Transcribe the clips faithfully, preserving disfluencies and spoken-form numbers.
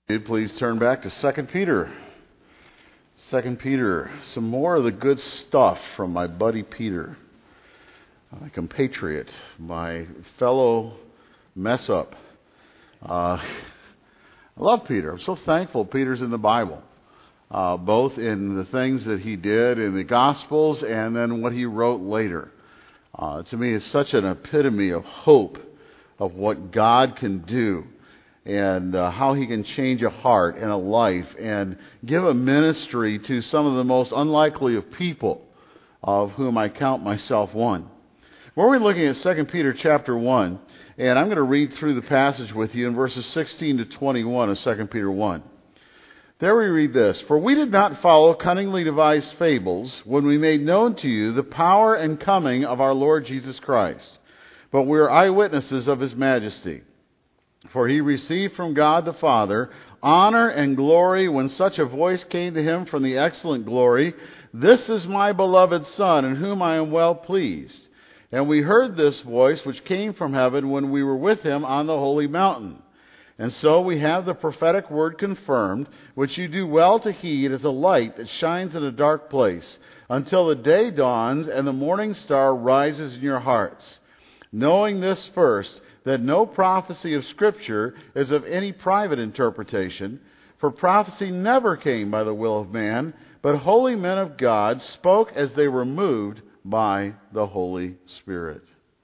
Please turn back to Second Peter. Second Peter. Some more of the good stuff from my buddy Peter, my compatriot, my fellow mess up. Uh, I love Peter. I'm so thankful Peter's in the Bible, uh, both in the things that he did in the Gospels and then what he wrote later. Uh, to me, it's such an epitome of hope of what God can do, and uh, how he can change a heart and a life and give a ministry to some of the most unlikely of people, of whom I count myself one. We're looking at Second Peter chapter one, and I'm going to read through the passage with you in verses sixteen to twenty-one of Second Peter one. There we read this: "For we did not follow cunningly devised fables when we made known to you the power and coming of our Lord Jesus Christ, but we are eyewitnesses of his majesty. For he received from God the Father honor and glory when such a voice came to him from the excellent glory, 'This is my beloved Son, in whom I am well pleased.' And we heard this voice which came from heaven when we were with him on the holy mountain. And so we have the prophetic word confirmed, which you do well to heed as a light that shines in a dark place, until the day dawns and the morning star rises in your hearts. Knowing this first, that no prophecy of Scripture is of any private interpretation, for prophecy never came by the will of man, but holy men of God spoke as they were moved by the Holy Spirit."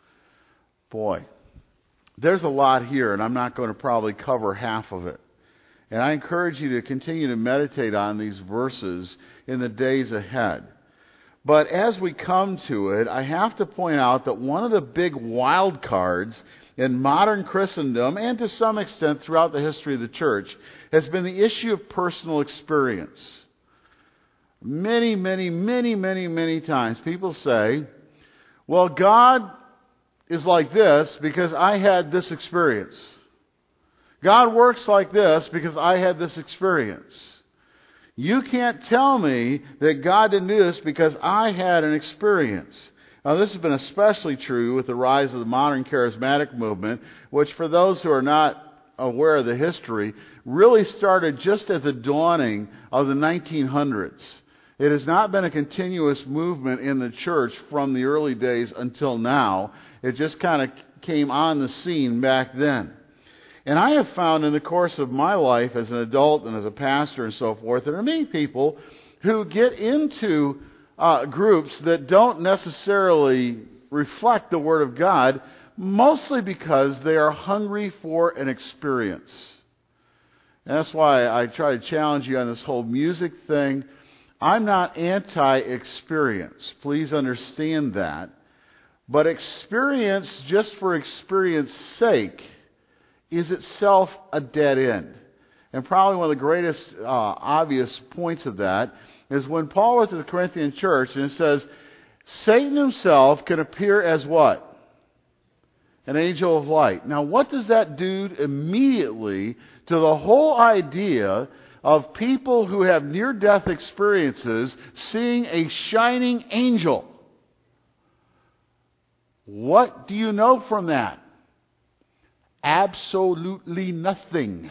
Boy, there's a lot here, and I'm not going to probably cover half of it. And I encourage you to continue to meditate on these verses in the days ahead. But as we come to it, I have to point out that one of the big wild cards in modern Christendom, and to some extent throughout the history of the church, has been the issue of personal experience. Many, many, many, many, many times people say, well, God is like this because I had this experience. God works like this because I had this experience. You can't tell me that God didn't do this because I had an experience. Now, this has been especially true with the rise of the modern charismatic movement, which, for those who are not aware of the history, really started just at the dawning of the nineteen hundreds. It has not been a continuous movement in the church from the early days until now. It just kind of came on the scene back then. And I have found in the course of my life as an adult and as a pastor and so forth, there are many people who get into Uh, groups that don't necessarily reflect the Word of God, mostly because they are hungry for an experience. And that's why I try to challenge you on this whole music thing. I'm not anti-experience. Please understand that. But experience just for experience's sake is itself a dead end. And probably one of the greatest uh, obvious points of that is when Paul went to the Corinthian church and it says, Satan himself can appear as what? An angel of light. Now, what does that do immediately to the whole idea of people who have near-death experiences seeing a shining angel? What do you know from that? Absolutely nothing.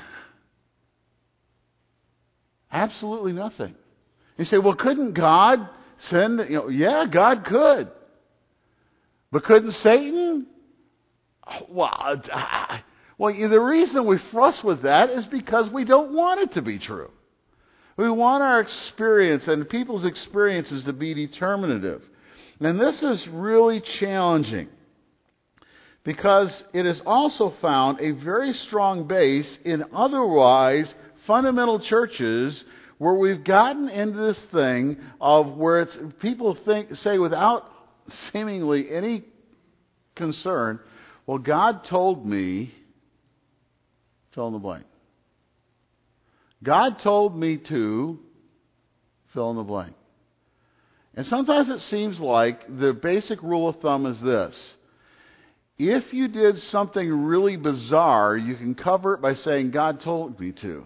Absolutely nothing. You say, well, couldn't God send, you know, yeah, God could. But couldn't Satan? Well, I, well, the reason we fuss with that is because we don't want it to be true. We want our experience and people's experiences to be determinative. And this is really challenging because it has also found a very strong base in otherwise fundamental churches where we've gotten into this thing of where it's people think say without seemingly any concern, well, God told me, fill in the blank. God told me to, fill in the blank. And sometimes it seems like the basic rule of thumb is this: if you did something really bizarre, you can cover it by saying, God told me to.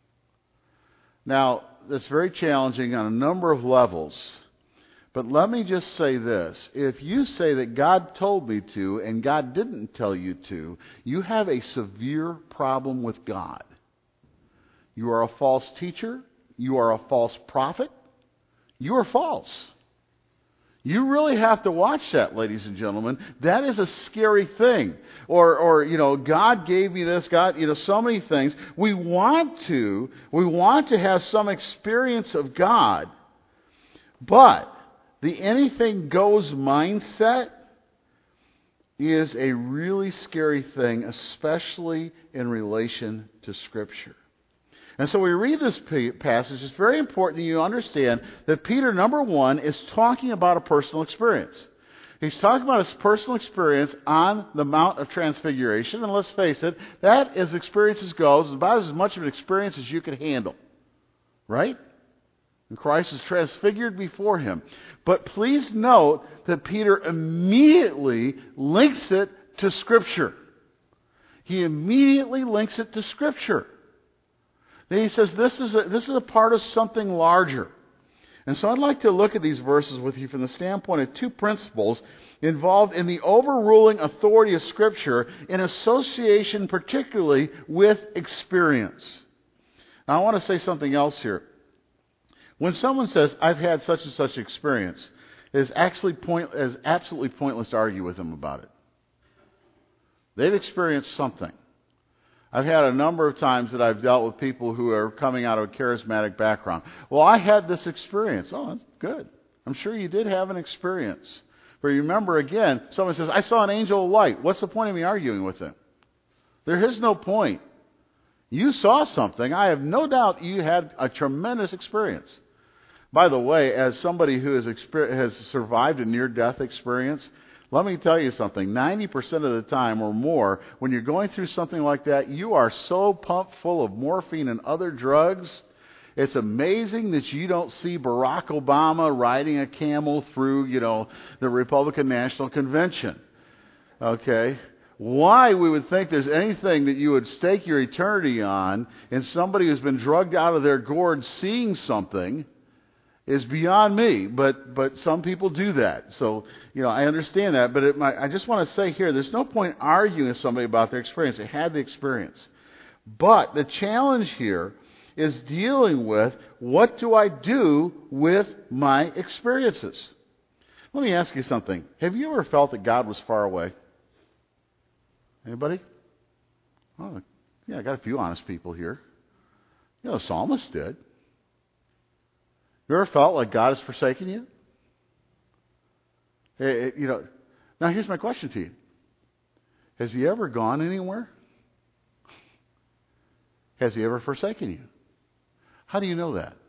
Now, that's very challenging on a number of levels. But let me just say this. If you say that God told me to and God didn't tell you to, you have a severe problem with God. you are a false teacher, you are a false prophet, you are false. You really have to watch that, ladies and gentlemen. That is a scary thing. Or, or, you know, God gave me this, God, you know, so many things. We want to, we want to have some experience of God. But the anything goes mindset is a really scary thing, especially in relation to Scripture. And so we read this passage. It's very important that you understand that Peter, number one, is talking about a personal experience. He's talking about his personal experience on the Mount of Transfiguration. And let's face it, that, as experiences goes, is about as much of an experience as you can handle. Right? And Christ is transfigured before him. But please note that Peter immediately links it to Scripture. He immediately links it to Scripture. Then he says this is a, this is a part of something larger. And so I'd like to look at these verses with you from the standpoint of two principles involved in the overruling authority of Scripture in association particularly with experience. Now I want to say something else here. When someone says, I've had such and such experience, it is actually point, it is absolutely pointless to argue with them about it. They've experienced something. I've had a number of times that I've dealt with people who are coming out of a charismatic background. Well, I had this experience. Oh, that's good. I'm sure you did have an experience. But remember, again, someone says, I saw an angel of light. What's the point of me arguing with them? There is no point. You saw something. I have no doubt you had a tremendous experience. By the way, as somebody who has, exper- has survived a near-death experience, let me tell you something. ninety percent of the time or more, when you're going through something like that, you are so pumped full of morphine and other drugs. It's amazing that you don't see Barack Obama riding a camel through, you know, the Republican National Convention. Okay? Why we would think there's anything that you would stake your eternity on in somebody who's been drugged out of their gourd seeing something is beyond me, but but some people do that. So, you know, I understand that, but it might, I just want to say here, there's no point arguing with somebody about their experience. They had the experience. But the challenge here is dealing with, what do I do with my experiences? Let me ask you something. Have you ever felt that God was far away? Anybody? Oh, yeah, I got a few honest people here. You know, the psalmist did. You ever felt like God has forsaken you? It, it, you know. Now, here's my question to you. Has he ever gone anywhere? Has he ever forsaken you? How do you know that?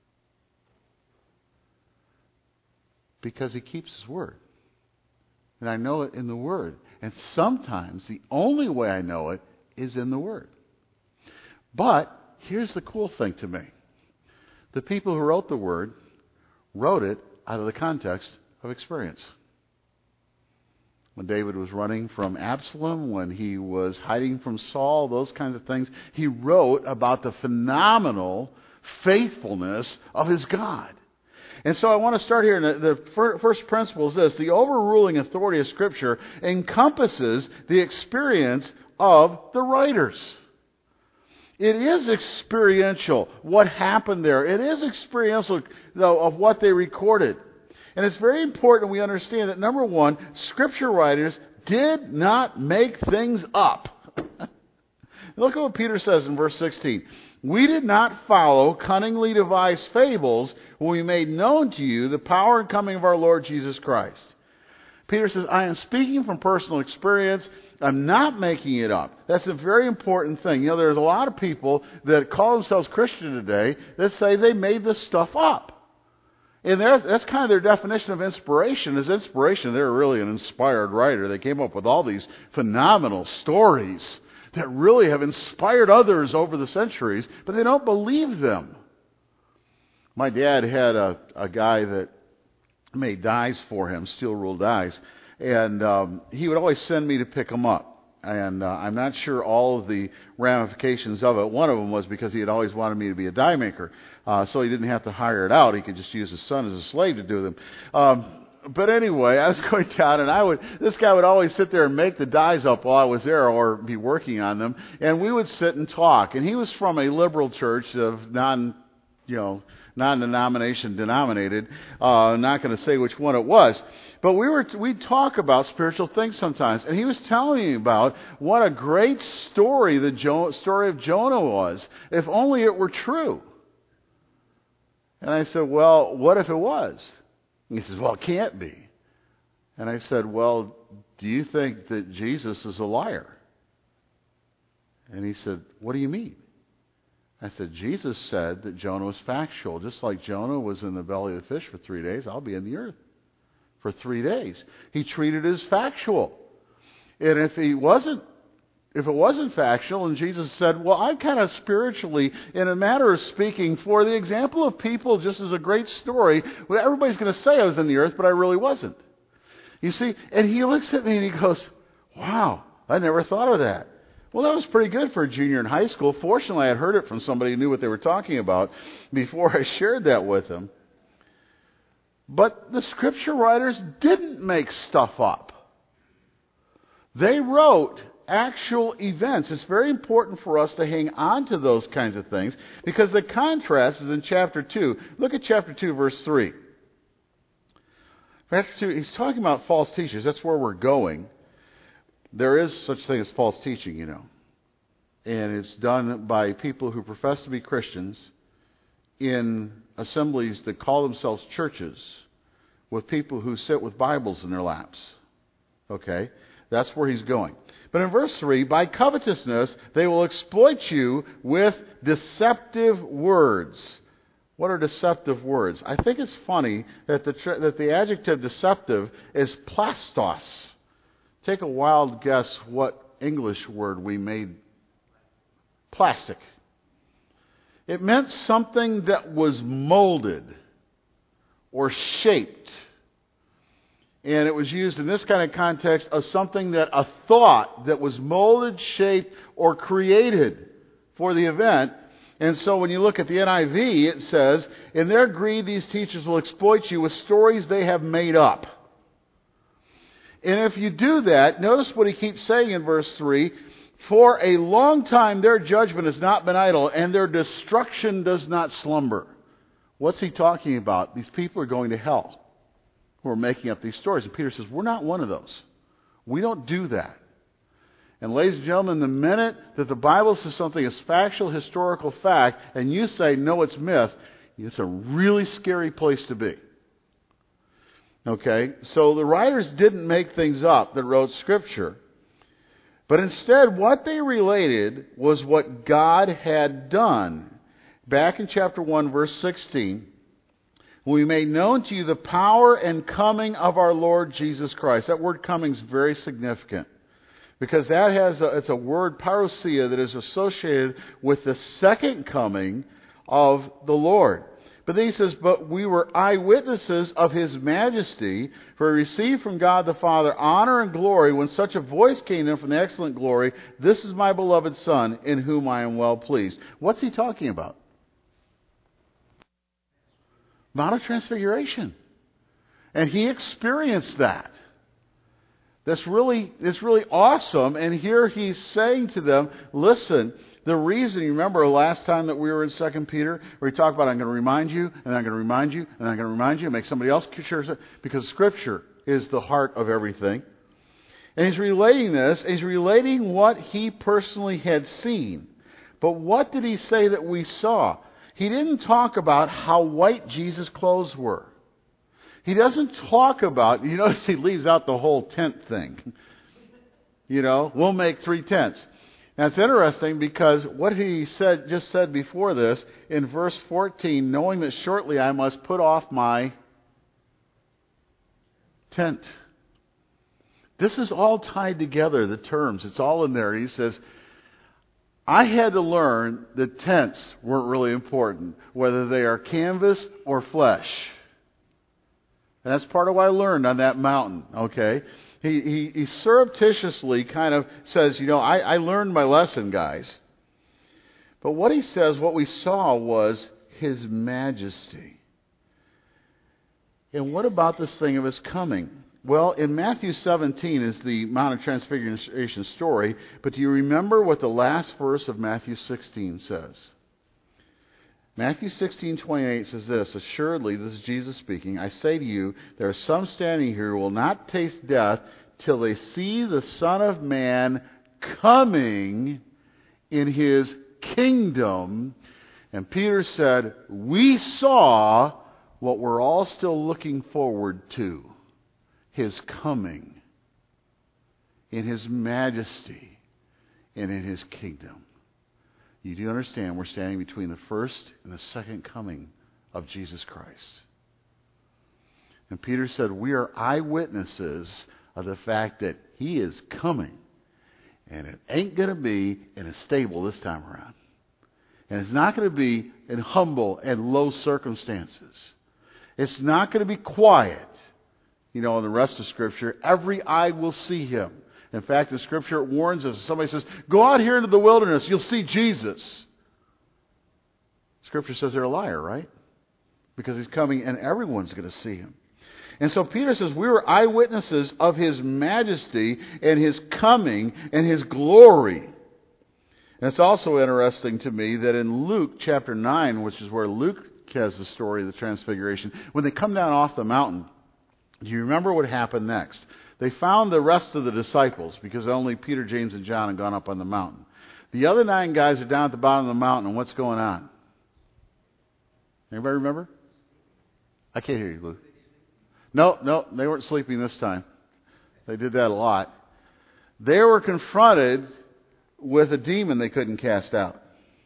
Because he keeps his word. And I know it in the word. And sometimes the only way I know it is in the word. But here's the cool thing to me. The people who wrote the word wrote it out of the context of experience. When David was running from Absalom, when he was hiding from Saul, those kinds of things, he wrote about the phenomenal faithfulness of his God. And so I want to start here. And the first principle is this. The overruling authority of Scripture encompasses the experience of the writers. It is experiential, what happened there. It is experiential, though, of what they recorded. And it's very important we understand that, number one, Scripture writers did not make things up. Look at what Peter says in verse sixteen. We did not follow cunningly devised fables when we made known to you the power and coming of our Lord Jesus Christ. Peter says, I am speaking from personal experience. I'm not making it up. That's a very important thing. You know, there's a lot of people that call themselves Christian today that say they made this stuff up. And that's kind of their definition of inspiration. Is inspiration. They're really an inspired writer. They came up with all these phenomenal stories that really have inspired others over the centuries, but they don't believe them. My dad had a, a guy that made dies for him, steel rule dies, and um, he would always send me to pick them up. And uh, I'm not sure all of the ramifications of it. One of them was because he had always wanted me to be a die maker, uh, so he didn't have to hire it out. He could just use his son as a slave to do them. Um, but anyway, I was going down, and I would. This guy would always sit there and make the dies up while I was there, or be working on them. And we would sit and talk. And he was from a liberal church of non, you know, non-denomination denominated. Uh, I'm not going to say which one it was, but we were we'd talk about spiritual things sometimes. And he was telling me about what a great story the jo- story of Jonah was, if only it were true. And I said, well, what if it was? And he says, well, it can't be. And I said, well, do you think that Jesus is a liar? And he said, what do you mean? I said, Jesus said that Jonah was factual. Just like Jonah was in the belly of the fish for three days, I'll be in the earth for three days. He treated it as factual. And if he wasn't, if it wasn't factual, and Jesus said, well, I'm kind of spiritually, in a matter of speaking, for the example of people, just as a great story, well, everybody's going to say I was in the earth, but I really wasn't. You see, and he looks at me and he goes, wow, I never thought of that. Well, that was pretty good for a junior in high school. Fortunately, I had heard it from somebody who knew what they were talking about before I shared that with them. But the scripture writers didn't make stuff up. They wrote actual events. It's very important for us to hang on to those kinds of things, because the contrast is in chapter two. Look at chapter two, verse three. Chapter two, he's talking about false teachers. That's where we're going. There is such thing as false teaching, you know. And it's done by people who profess to be Christians in assemblies that call themselves churches, with people who sit with Bibles in their laps. Okay? That's where he's going. But in verse three, by covetousness, they will exploit you with deceptive words. What are deceptive words? I think it's funny that the that the adjective deceptive is plastos. Take a wild guess what English word we made. Plastic. It meant something that was molded or shaped. And it was used in this kind of context of something that a thought that was molded, shaped, or created for the event. And so when you look at the N I V, it says, in their greed, these teachers will exploit you with stories they have made up. And if you do that, notice what he keeps saying in verse three, for a long time their judgment has not been idle, and their destruction does not slumber. What's he talking about? These people are going to hell who are making up these stories. And Peter says, we're not one of those. We don't do that. And ladies and gentlemen, the minute that the Bible says something is factual, historical fact, and you say, no, it's myth, it's a really scary place to be. Okay? So the writers didn't make things up that wrote Scripture. But instead, what they related was what God had done. Back in chapter one, verse sixteen, we made known to you the power and coming of our Lord Jesus Christ. That word coming is very significant, because that has a, it's a word, parousia, that is associated with the second coming of the Lord. But then he says, but we were eyewitnesses of His majesty, for we received from God the Father honor and glory when such a voice came in from the excellent glory, this is my beloved Son, in whom I am well pleased. What's he talking about? Mount of Transfiguration. And he experienced that. That's really, it's really awesome. And here he's saying to them, listen, the reason, you remember last time that we were in Second Peter, where he talked about, I'm going to remind you, and I'm going to remind you, and I'm going to remind you, and make somebody else sure, because Scripture is the heart of everything. And he's relating this, he's relating what he personally had seen. But what did he say that we saw? He didn't talk about how white Jesus' clothes were. He doesn't talk about, you notice he leaves out the whole tent thing. You know, we'll make three tents. Now it's interesting, because what he said just said before this, in verse fourteen, knowing that shortly I must put off my tent. This is all tied together, the terms. It's all in there. He says, I had to learn that tents weren't really important, whether they are canvas or flesh. And that's part of what I learned on that mountain, okay? He, he, he surreptitiously kind of says, you know, I, I learned my lesson, guys. But what he says, what we saw was His majesty. And what about this thing of his coming? Well, in Matthew seventeen is the Mount of Transfiguration story, but do you remember what the last verse of Matthew sixteen says? Matthew sixteen twenty-eight says this, "Assuredly," this is Jesus speaking, "I say to you, there are some standing here who will not taste death till they see the Son of Man coming in his kingdom." And Peter said, "We saw what we're all still looking forward to, his coming in his majesty and in his kingdom." You do understand we're standing between the first and the second coming of Jesus Christ. And Peter said, we are eyewitnesses of the fact that he is coming. And it ain't going to be in a stable this time around. And it's not going to be in humble and low circumstances. It's not going to be quiet. You know, in the rest of Scripture, every eye will see him. In fact, in Scripture it warns us. If somebody says, go out here into the wilderness, you'll see Jesus. Scripture says they're a liar, right? Because he's coming and everyone's going to see him. And so Peter says we were eyewitnesses of his majesty and his coming and his glory. And it's also interesting to me that in Luke chapter nine, which is where Luke has the story of the Transfiguration, when they come down off the mountain, do you remember what happened next? They found the rest of the disciples because only Peter, James, and John had gone up on the mountain. The other nine guys are down at the bottom of the mountain, and what's going on? Anybody remember? I can't hear you, Luke. No, no, they weren't sleeping this time. They did that a lot. They were confronted with a demon they couldn't cast out.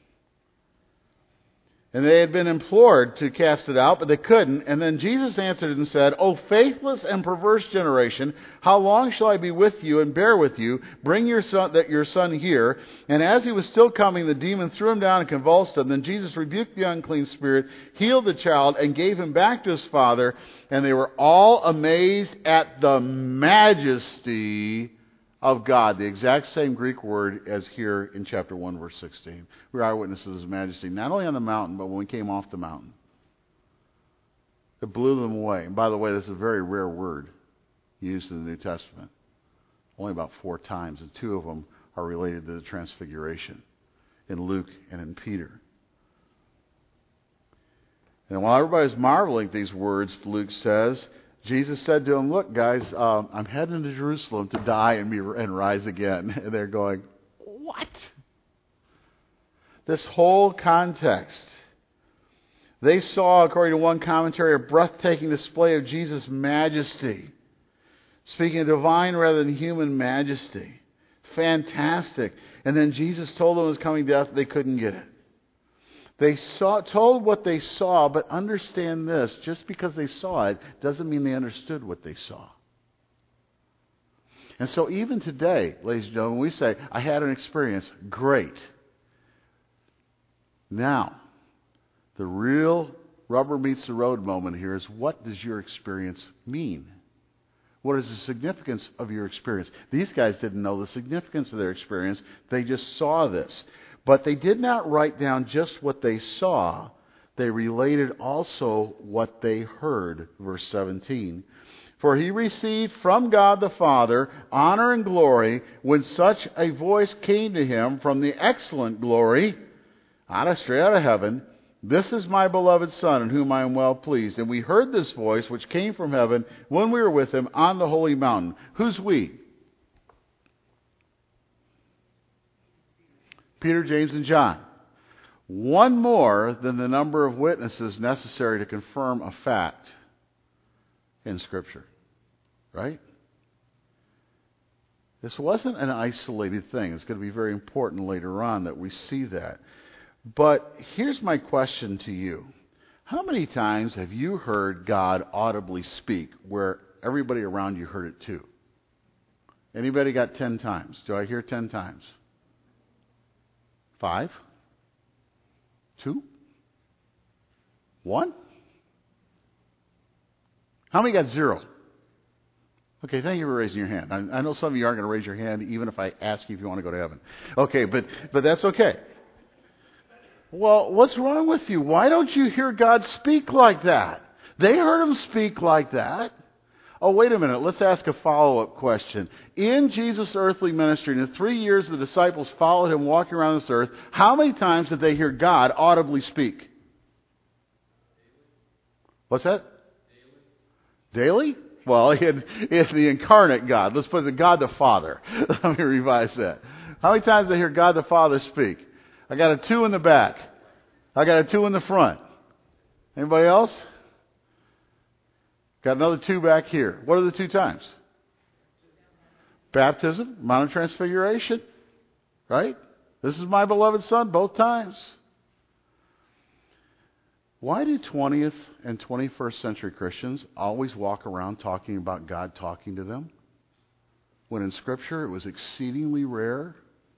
And they had been implored to cast it out, but they couldn't. And then Jesus answered and said, "O faithless and perverse generation, how long shall I be with you and bear with you? Bring your son, that your son here." And as he was still coming, the demon threw him down and convulsed him. Then Jesus rebuked the unclean spirit, healed the child, and gave him back to his father. And they were all amazed at the majesty of God. The exact same Greek word as here in chapter one, verse sixteen. We are eyewitnesses of his majesty, not only on the mountain, but when we came off the mountain. It blew them away. And by the way, this is a very rare word used in the New Testament. Only about four times, and two of them are related to the Transfiguration, in Luke and in Peter. And while everybody's marveling at these words, Luke says, Jesus said to them, "Look, guys, um, I'm heading to Jerusalem to die and be and rise again." And they're going, "What?" This whole context. They saw, according to one commentary, a breathtaking display of Jesus' majesty. Speaking of divine rather than human majesty. Fantastic. And then Jesus told them it was coming death. They couldn't get it. They saw, told what they saw, but understand this. Just because they saw it doesn't mean they understood what they saw. And so even today, ladies and gentlemen, we say, I had an experience. Great. Now, the real rubber meets the road moment here is, what does your experience mean? What is the significance of your experience? These guys didn't know the significance of their experience. They just saw this. But they did not write down just what they saw. They related also what they heard. Verse seventeen. For he received from God the Father honor and glory when such a voice came to him from the excellent glory, out of straight out of heaven. This is my beloved Son in whom I am well pleased. And we heard this voice which came from heaven when we were with him on the holy mountain. Who's we? Peter, James, and John. One more than the number of witnesses necessary to confirm a fact in Scripture. Right? This wasn't an isolated thing. It's going to be very important later on that we see that. But here's my question to you. How many times have you heard God audibly speak where everybody around you heard it too? Anybody got ten times? Do I hear ten times? Five? Two? One? How many got zero? Okay, thank you for raising your hand. I, I know some of you aren't going to raise your hand even if I ask you if you want to go to heaven. Okay, but, but that's okay. Well, what's wrong with you? Why don't you hear God speak like that? They heard him speak like that. Oh, wait a minute. Let's ask a follow-up question. In Jesus' earthly ministry, in the three years the disciples followed him walking around this earth, how many times did they hear God audibly speak? What's that? Daily? Daily? Well, in, in the incarnate God. Let's put the God the Father. Let me revise that. How many times did they hear God the Father speak? I got a two in the back. I got a two in the front. Anybody else? Got another two back here. What are the two times? Baptism, Mount of Transfiguration. Right? This is my beloved Son, both times. Why do twentieth and twenty-first century Christians always walk around talking about God talking to them, when in Scripture it was exceedingly rare?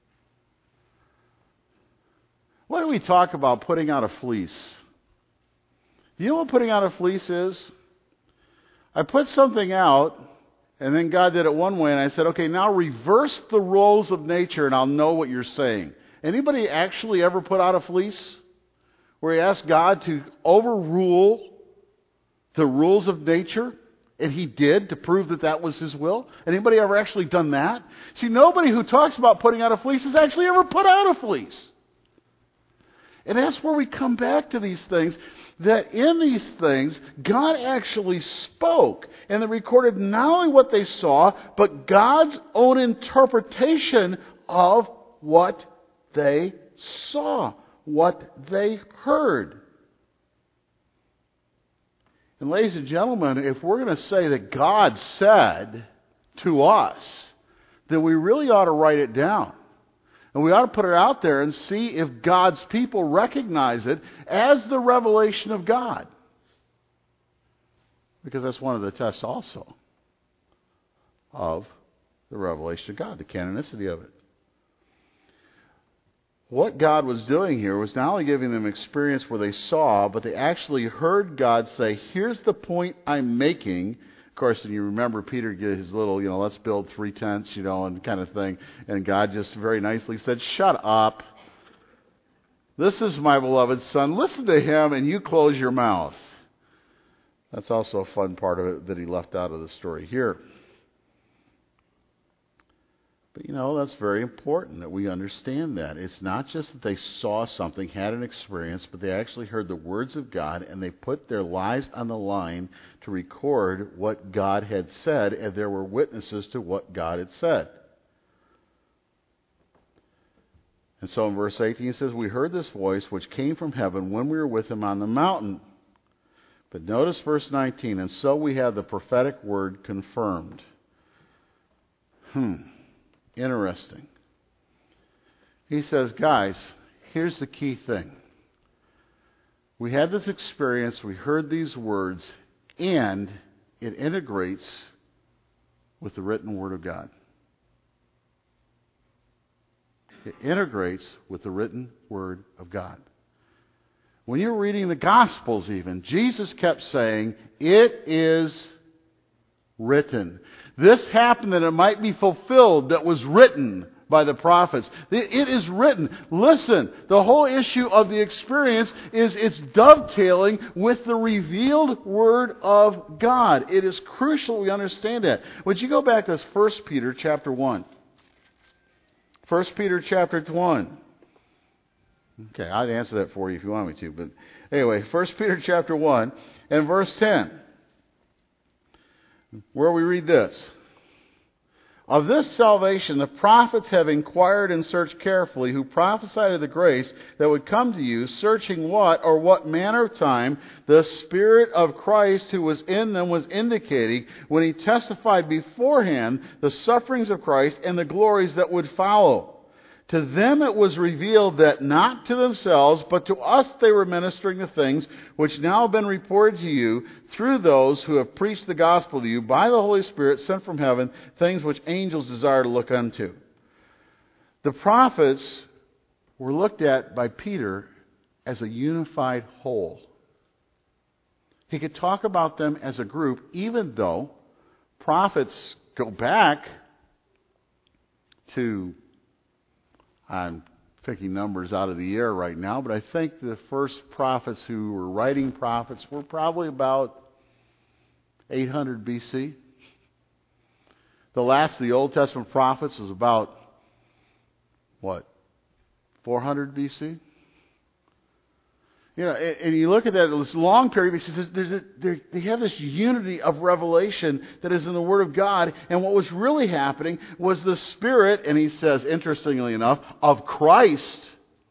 Why do we talk about putting out a fleece? You know what putting out a fleece is? I put something out, and then God did it one way, and I said, okay, now reverse the roles of nature, and I'll know what you're saying. Anybody actually ever put out a fleece? Where he asked God to overrule the rules of nature, and he did to prove that that was his will. Anybody ever actually done that? See, nobody who talks about putting out a fleece has actually ever put out a fleece. And that's where we come back to these things, that in these things, God actually spoke, and they recorded not only what they saw, but God's own interpretation of what they saw, what they heard. And ladies and gentlemen, if we're going to say that God said to us, then we really ought to write it down. And we ought to put it out there and see if God's people recognize it as the revelation of God. Because that's one of the tests also of the revelation of God, the canonicity of it. What God was doing here was not only giving them experience where they saw, but they actually heard God say, here's the point I'm making. Of course, and you remember Peter did his little, you know, let's build three tents, you know, and kind of thing. And God just very nicely said, shut up. This is my beloved Son. Listen to him and you close your mouth. That's also a fun part of it that he left out of the story here. But, you know, that's very important that we understand that. It's not just that they saw something, had an experience, but they actually heard the words of God, and they put their lives on the line to record what God had said, and there were witnesses to what God had said. And so in verse eighteen it says, we heard this voice which came from heaven when we were with him on the mountain. But notice verse nineteen, and so we have the prophetic word confirmed. Hmm. Interesting. He says, guys, here's the key thing. We had this experience, we heard these words, and it integrates with the written Word of God. It integrates with the written Word of God. When you're reading the Gospels even, Jesus kept saying, it is written. This happened that it might be fulfilled that was written by the prophets. It is written. Listen, the whole issue of the experience is it's dovetailing with the revealed Word of God. It is crucial we understand that. Would you go back to First Peter chapter one? First Peter chapter one. Okay, I'd answer that for you if you want me to. But anyway, First Peter chapter one and verse ten. Where we read this. Of this salvation the prophets have inquired and searched carefully, who prophesied of the grace that would come to you, searching what or what manner of time the Spirit of Christ who was in them was indicating when he testified beforehand the sufferings of Christ and the glories that would follow. To them it was revealed that not to themselves, but to us they were ministering the things which now have been reported to you through those who have preached the gospel to you by the Holy Spirit sent from heaven, things which angels desire to look unto. The prophets were looked at by Peter as a unified whole. He could talk about them as a group, even though prophets go back to, I'm picking numbers out of the air right now, but I think the first prophets who were writing prophets were probably about eight hundred B C. The last of the Old Testament prophets was about, what, four hundred B C? You know, and, and you look at that, this long period, he says there's a, there, they have this unity of revelation that is in the Word of God, and what was really happening was the Spirit, and he says, interestingly enough, of Christ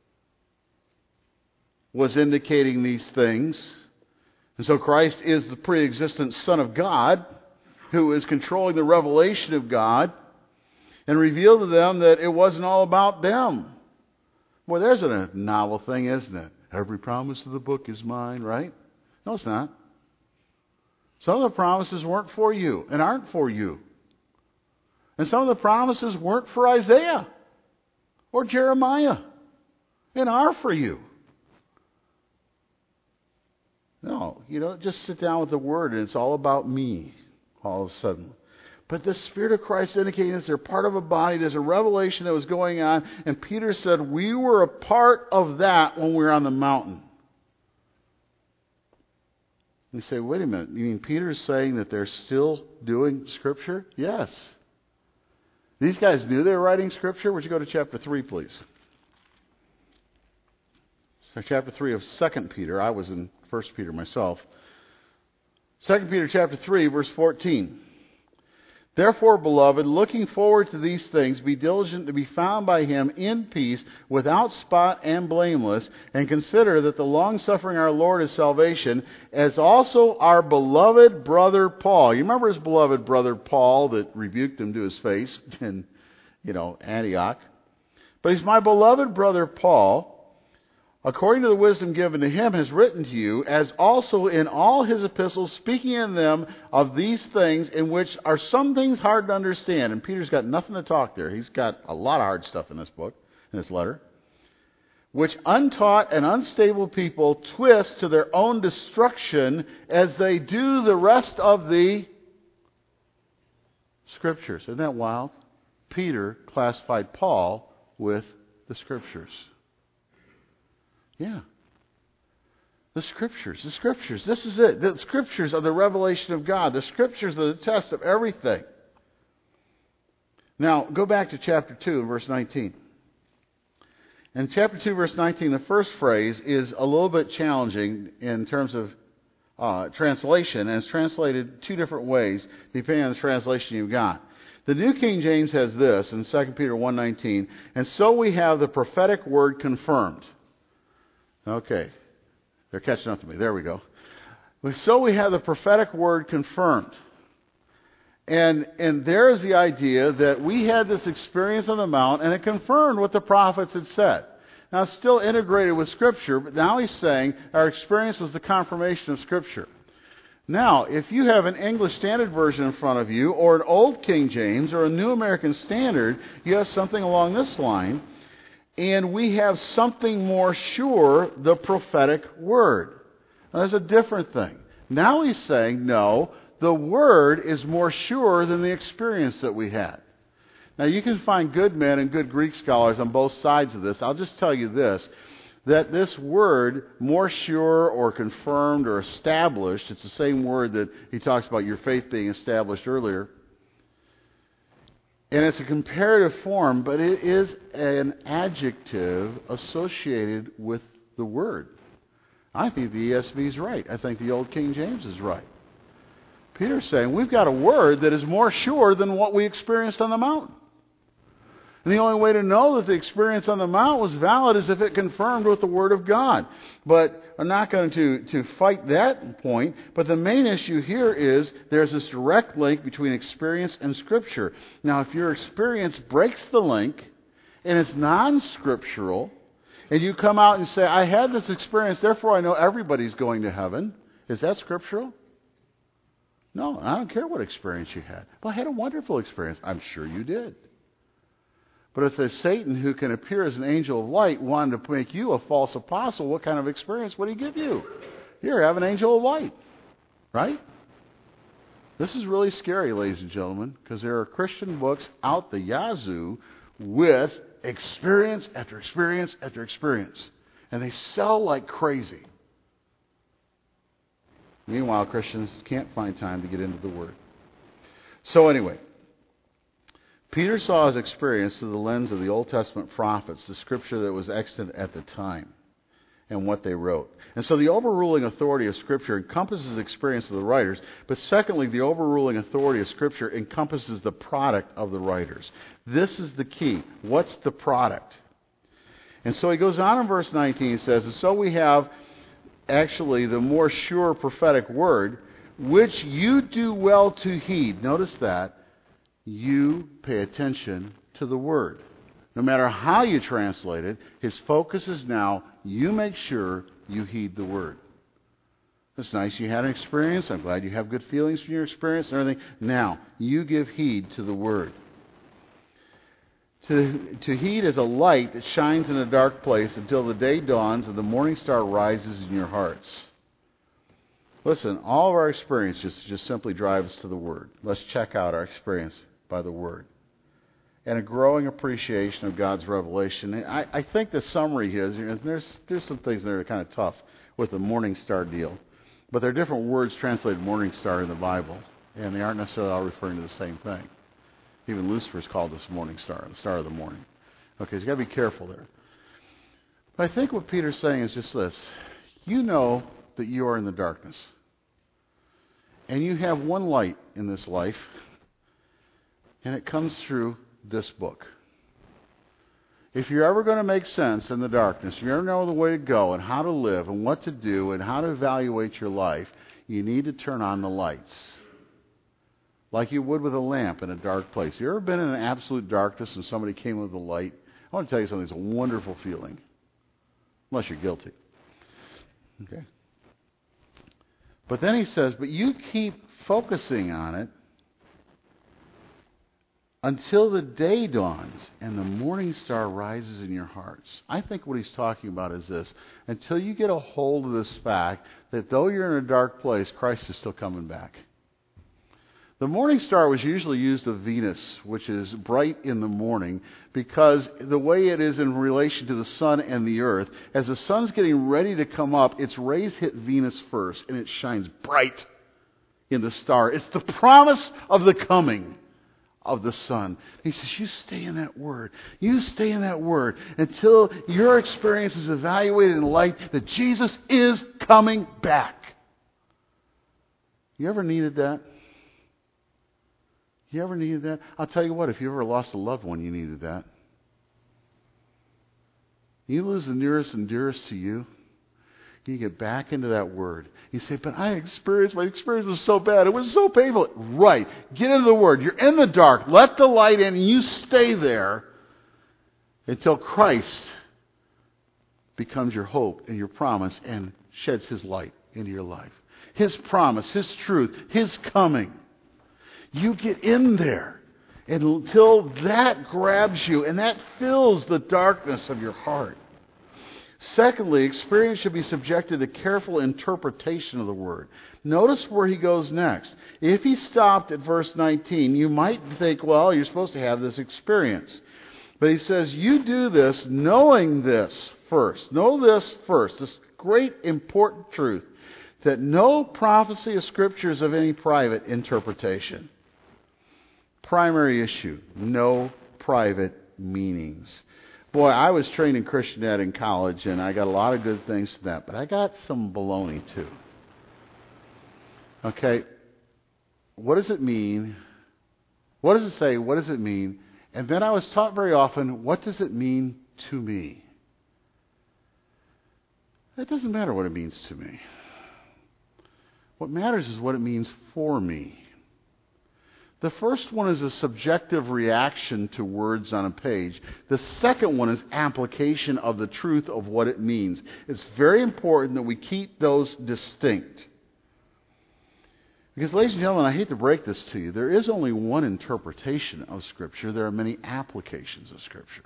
was indicating these things. And so Christ is the pre-existent Son of God, who is controlling the revelation of God, and revealed to them that it wasn't all about them. Boy, there's a novel thing, isn't it? Every promise of the book is mine, right? No, it's not. Some of the promises weren't for you and aren't for you. And some of the promises weren't for Isaiah or Jeremiah and are for you. No, you don't just sit down with the Word and it's all about me all of a sudden. But the Spirit of Christ indicating this, they're part of a body. There's a revelation that was going on. And Peter said, we were a part of that when we were on the mountain. You say, wait a minute. You mean Peter's saying that they're still doing Scripture? Yes. These guys knew they were writing Scripture. Would you go to chapter three, please? So chapter three of Second Peter. I was in First Peter myself. Second Peter chapter three, verse fourteen. Therefore, beloved, looking forward to these things, be diligent to be found by him in peace, without spot and blameless, and consider that the long-suffering our Lord is salvation, as also our beloved brother Paul. You remember his beloved brother Paul that rebuked him to his face in, you know, Antioch? But he's my beloved brother Paul, according to the wisdom given to him, has written to you, as also in all his epistles, speaking in them of these things, in which are some things hard to understand. And Peter's got nothing to talk there. He's got a lot of hard stuff in this book, in this letter. Which untaught and unstable people twist to their own destruction, as they do the rest of the Scriptures. Isn't that wild? Peter classified Paul with the Scriptures. Yeah. The Scriptures. The Scriptures. This is it. The Scriptures are the revelation of God. The Scriptures are the test of everything. Now, go back to chapter two and verse nineteen. In chapter two, verse nineteen, the first phrase is a little bit challenging in terms of uh, translation, and it's translated two different ways, depending on the translation you've got. The New King James has this in Second Peter one nineteen, and so we have the prophetic word confirmed. Okay. They're catching up to me. There we go. So we have the prophetic word confirmed. And and there is the idea that we had this experience on the mount, and it confirmed what the prophets had said. Now, it's still integrated with Scripture, but now he's saying our experience was the confirmation of Scripture. Now, if you have an English Standard Version in front of you, or an Old King James, or a New American Standard, you have something along this line. And we have something more sure, the prophetic word. Now, that's a different thing. Now he's saying, no, the word is more sure than the experience that we had. Now, you can find good men and good Greek scholars on both sides of this. I'll just tell you this, that this word, more sure or confirmed or established, it's the same word that he talks about your faith being established earlier. And it's a comparative form, but it is an adjective associated with the word. I think the E S V is right. I think the Old King James is right. Peter's saying we've got a word that is more sure than what we experienced on the mountain. And the only way to know that the experience on the mount was valid is if it confirmed with the Word of God. But I'm not going to, to fight that point. But the main issue here is there's this direct link between experience and Scripture. Now, if your experience breaks the link and it's non-scriptural, and you come out and say, I had this experience, therefore I know everybody's going to heaven, is that scriptural? No, I don't care what experience you had. Well, I had a wonderful experience. I'm sure you did. But if there's Satan, who can appear as an angel of light, wanted to make you a false apostle, what kind of experience would he give you? Here, have an angel of light. Right? This is really scary, ladies and gentlemen, because there are Christian books out the yazoo with experience after experience after experience. And they sell like crazy. Meanwhile, Christians can't find time to get into the Word. So anyway, Peter saw his experience through the lens of the Old Testament prophets, the scripture that was extant at the time, and what they wrote. And so the overruling authority of Scripture encompasses the experience of the writers, but secondly, the overruling authority of Scripture encompasses the product of the writers. This is the key. What's the product? And so he goes on in verse nineteen, he says, and so we have actually the more sure prophetic word, which you do well to heed. Notice that. You pay attention to the word. No matter how you translate it, his focus is now, you make sure you heed the word. It's nice you had an experience. I'm glad you have good feelings from your experience and everything. Now, you give heed to the word. To, to heed is a light that shines in a dark place until the day dawns and the morning star rises in your hearts. Listen, all of our experience just, just simply drives to the Word. Let's check out our experience by the Word. And a growing appreciation of God's revelation. I, I think the summary here is there's, there's some things that are kind of tough with the morning star deal. But there are different words translated morning star in the Bible. And they aren't necessarily all referring to the same thing. Even Lucifer's called this morning star, the star of the morning. Okay, so you've got to be careful there. But I think what Peter's saying is just this. You know that you are in the darkness. And you have one light in this life. And it comes through this book. If you're ever going to make sense in the darkness, if you ever know the way to go and how to live and what to do and how to evaluate your life, you need to turn on the lights. Like you would with a lamp in a dark place. You ever been in an absolute darkness and somebody came with a light? I want to tell you something. It's a wonderful feeling. Unless you're guilty. Okay. But then he says, but you keep focusing on it until the day dawns and the morning star rises in your hearts. I think what he's talking about is this. Until you get a hold of this fact that though you're in a dark place, Christ is still coming back. The morning star was usually used of Venus, which is bright in the morning, because the way it is in relation to the sun and the earth, as the sun's getting ready to come up, its rays hit Venus first, and it shines bright in the star. It's the promise of the coming of the sun. He says, you stay in that word. You stay in that word until your experience is evaluated in light that Jesus is coming back. You ever needed that? You ever needed that? I'll tell you what, if you ever lost a loved one, you needed that. You lose the nearest and dearest to you, you get back into that word. You say, but I experienced, my experience was so bad. It was so painful. Right. Get into the word. You're in the dark. Let the light in and you stay there until Christ becomes your hope and your promise and sheds His light into your life. His promise, His truth, His coming. You get in there until that grabs you and that fills the darkness of your heart. Secondly, experience should be subjected to careful interpretation of the Word. Notice where he goes next. If he stopped at verse nineteen, you might think, well, you're supposed to have this experience. But he says, you do this knowing this first. Know this first. This great important truth that no prophecy of Scripture is of any private interpretation. Primary issue, no private meanings. Boy, I was trained in Christian Ed in college, and I got a lot of good things from that, but I got some baloney too. Okay, what does it mean? What does it say? What does it mean? And then I was taught very often, what does it mean to me? It doesn't matter what it means to me. What matters is what it means for me. The first one is a subjective reaction to words on a page. The second one is application of the truth of what it means. It's very important that we keep those distinct. Because, ladies and gentlemen, I hate to break this to you. There is only one interpretation of Scripture. There are many applications of Scripture.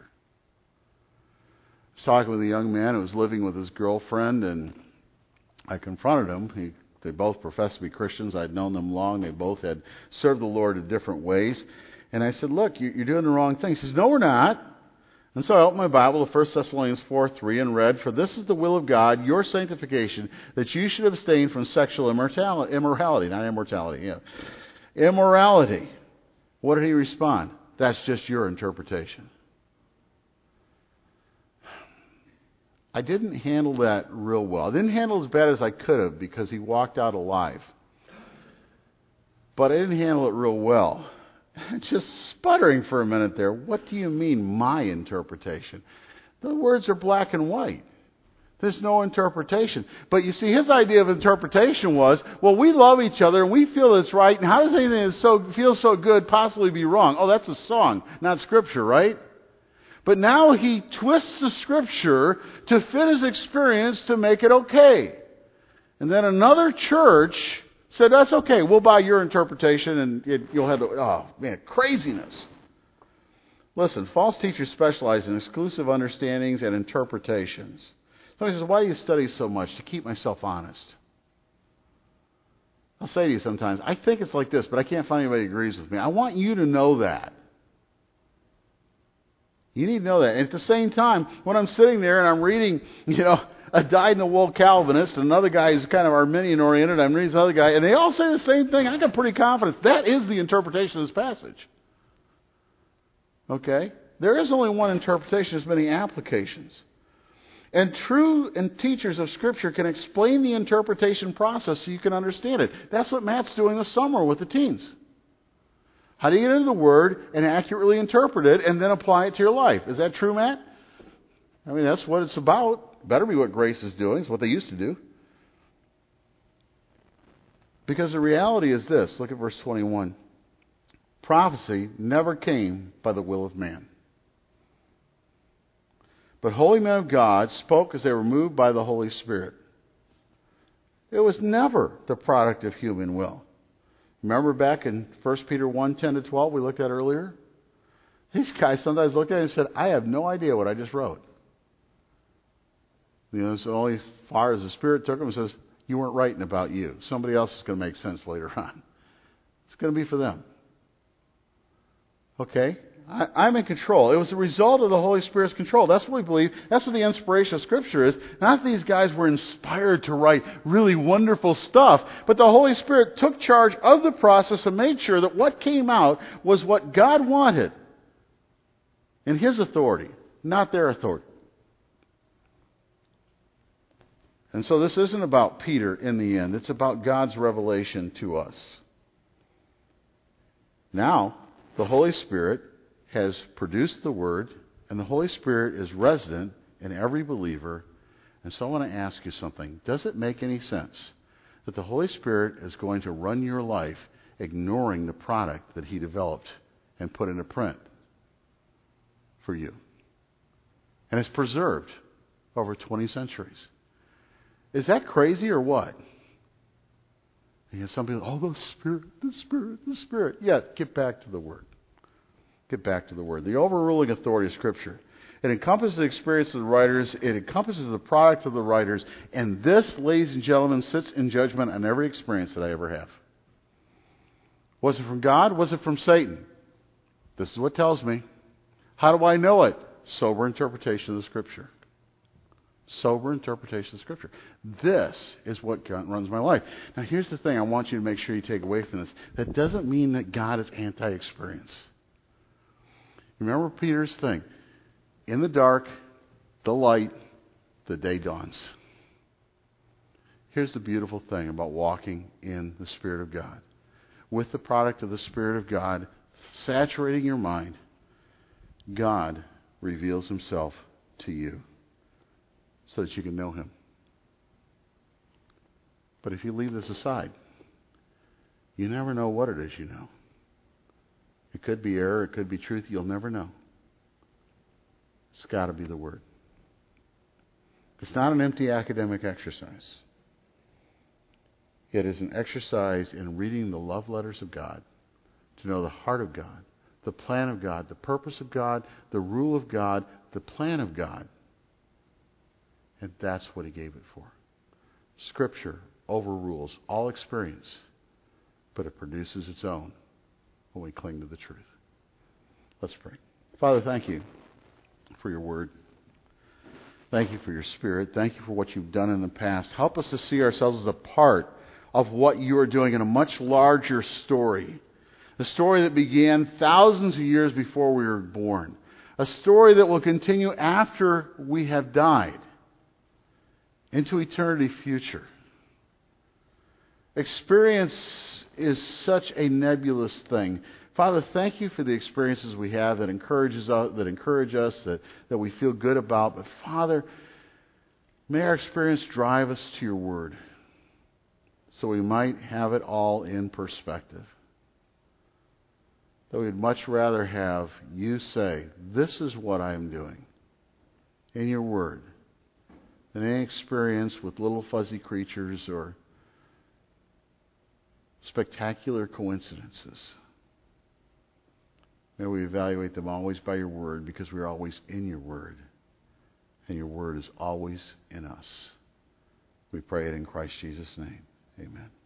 I was talking with a young man who was living with his girlfriend, and I confronted him. He They both professed to be Christians. I'd known them long. They both had served the Lord in different ways. And I said, look, you're doing the wrong thing. He says, no, we're not. And so I opened my Bible to First Thessalonians four three and read, "For this is the will of God, your sanctification, that you should abstain from sexual immortality." Immorality, not immortality, yeah. Immorality. What did he respond? That's just your interpretation. I didn't handle that real well. I didn't handle it as bad as I could have because he walked out alive. But I didn't handle it real well. Just sputtering for a minute there. What do you mean, my interpretation? The words are black and white. There's no interpretation. But you see, his idea of interpretation was, well, we love each other and we feel it's right, and how does anything that so, feels so good possibly be wrong? Oh, that's a song, not Scripture, right? But now he twists the Scripture to fit his experience to make it okay. And then another church said, that's okay, we'll buy your interpretation and it, you'll have the, oh man, craziness. Listen, false teachers specialize in exclusive understandings and interpretations. Somebody says, why do you study so much? To keep myself honest. I'll say to you sometimes, I think it's like this, but I can't find anybody who agrees with me. I want you to know that. You need to know that. And at the same time, when I'm sitting there and I'm reading, you know, a dyed-in-the-wool Calvinist, and another guy who's kind of Arminian-oriented, I'm reading this other guy, and they all say the same thing, I got pretty confidence. That is the interpretation of this passage. Okay? There is only one interpretation, there's many applications. And true and teachers of Scripture can explain the interpretation process so you can understand it. That's what Matt's doing this summer with the teens. How do you get into the Word and accurately interpret it and then apply it to your life? Is that true, Matt? I mean, that's what it's about. Better be what Grace is doing. It's what they used to do. Because the reality is this. Look at verse twenty-one. Prophecy never came by the will of man. But holy men of God spoke as they were moved by the Holy Spirit. It was never the product of human will. Remember back in First Peter one, ten to twelve we looked at earlier? These guys sometimes looked at it and said, I have no idea what I just wrote. You know, so only as far as the Spirit took them and says, you weren't writing about you. Somebody else is going to make sense later on. It's going to be for them. Okay? I, I'm in control. It was the result of the Holy Spirit's control. That's what we believe. That's what the inspiration of Scripture is. Not that these guys were inspired to write really wonderful stuff, but the Holy Spirit took charge of the process and made sure that what came out was what God wanted in His authority, not their authority. And so this isn't about Peter in the end. It's about God's revelation to us. Now, the Holy Spirit has produced the Word, and the Holy Spirit is resident in every believer. And so I want to ask you something. Does it make any sense that the Holy Spirit is going to run your life ignoring the product that He developed and put into print for you? And it's preserved over twenty centuries. Is that crazy or what? And yet some people, oh, the Spirit, the Spirit, the Spirit. Yeah, get back to the Word. Get back to the Word. The overruling authority of Scripture. It encompasses the experience of the writers. It encompasses the product of the writers. And this, ladies and gentlemen, sits in judgment on every experience that I ever have. Was it from God? Was it from Satan? This is what tells me. How do I know it? Sober interpretation of the Scripture. Sober interpretation of Scripture. This is what runs my life. Now here's the thing I want you to make sure you take away from this. That doesn't mean that God is anti-experience. Remember Peter's thing. In the dark, the light, the day dawns. Here's the beautiful thing about walking in the Spirit of God. With the product of the Spirit of God saturating your mind, God reveals Himself to you so that you can know Him. But if you leave this aside, you never know what it is you know. It could be error, it could be truth, you'll never know. It's got to be the Word. It's not an empty academic exercise. It is an exercise in reading the love letters of God, to know the heart of God, the plan of God, the purpose of God, the rule of God, the plan of God. And that's what He gave it for. Scripture overrules all experience, but it produces its own when we cling to the truth. Let's pray. Father, thank you for your word. Thank you for your Spirit. Thank you for what you've done in the past. Help us to see ourselves as a part of what you are doing in a much larger story. A story that began thousands of years before we were born. A story that will continue after we have died into eternity future. Experience is such a nebulous thing. Father, thank you for the experiences we have that encourages us, that encourage us, that, that we feel good about. But Father, may our experience drive us to your word so we might have it all in perspective. That we'd much rather have you say, this is what I am doing in your word, than any experience with little fuzzy creatures or spectacular coincidences. May we evaluate them always by your word, because we're always in your word. And your word is always in us. We pray it in Christ Jesus' name. Amen.